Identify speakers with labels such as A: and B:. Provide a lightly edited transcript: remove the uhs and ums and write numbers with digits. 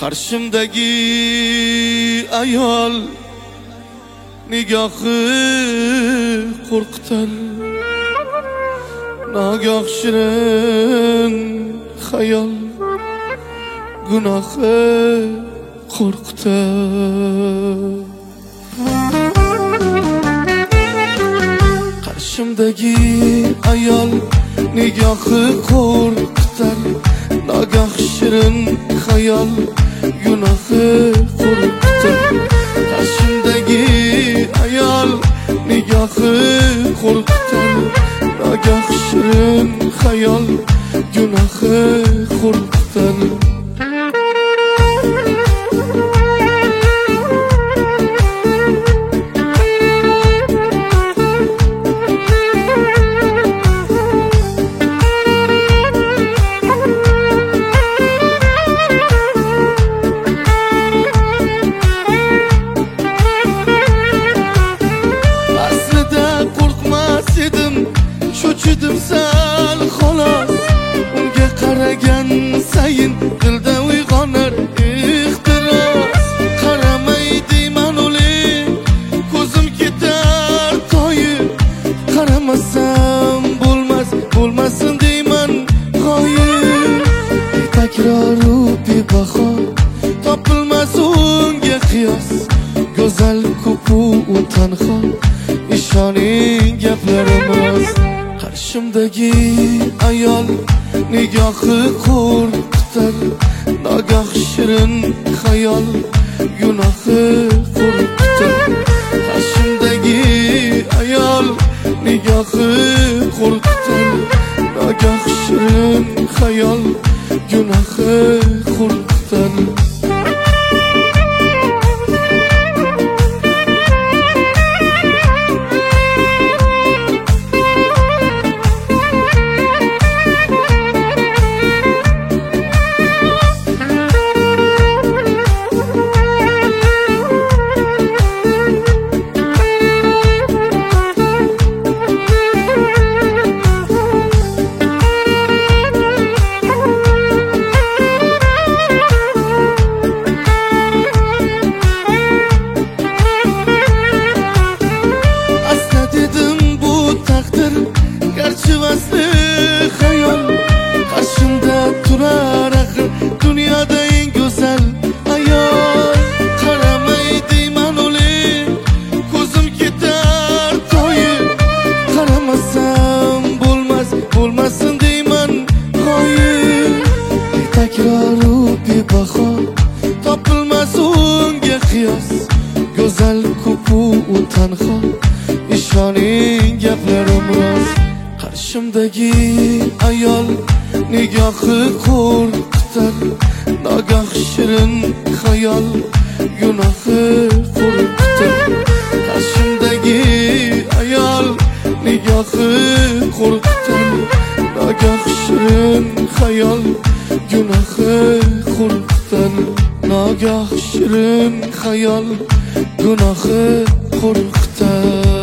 A: Qarshimdagi ayol nigohi qo'rqitar, nagoh shirin xayol gunohi qo'rqitar. Qarshimdagi ayol nigohi qo'rqitar, nagoh shirin xayol gunohi qo'rqitar. Qarshimdagi ayol nigohi qo'rqitar, nagoh shirin xayol gunohi qo'rqitar. Cho'chidim sal xolos, unga qaragan sayin dilda uyg'onar ehtiros. Qaramay deyman o'lik, ko'zim ketar toyib, qaramasam bo'lmasin deyman g'oyib. Takroru bebaho, topilmas unga qiyos, go'zal ko'pu u tanho, ishoning gaplarimiz. Qarshimdagi ayol nigohi qo'rqitar, nagoh shirin xayol gunohi qo'rqitar. Qarshimdagi ayol nigohi qo'rqitar, nagoh shirin xayol gunohi qo'rqitar. Garchi vasli xayol, qarshimda turar axir dunyoda eng go'zal ayol. Qaramay deyman o'lik, ko'zim ketar toyib, qaramasam bo'lmasin deyman g'oyib. Takroru bebaho, topilmas unga qiyos, go'zal ko'pu u tanho, ishoning gaplarimiz. Qarshimdagi ayol nigohi qo'rqitar, nagoh shirin xayol gunohi qo'rqitar. Qarshimdagi ayol nigohi qo'rqitar, nagoh shirin xayol gunohi qo'rqitar. Nagoh shirin xayol gunohi qo'rqitar.